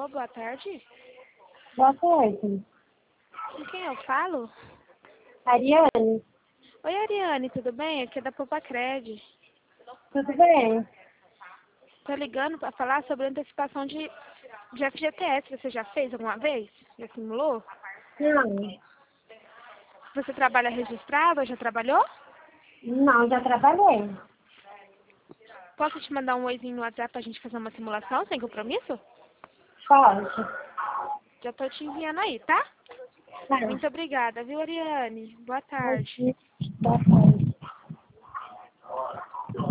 Alô, boa tarde. Boa tarde. Com quem eu falo? Ariane, Oi, Ariane, tudo bem? Aqui é da Popacred. tudo bem? Tô ligando para falar sobre antecipação de FGTS. Você já fez alguma vez? Já simulou? Não, Você trabalha registrado ou já trabalhou? não, já trabalhei. Posso te mandar um oizinho no WhatsApp pra gente fazer uma simulação sem compromisso? Pode. Já tô te enviando aí, tá? Tá. Muito obrigada, viu, Ariane? Boa tarde. Boa tarde.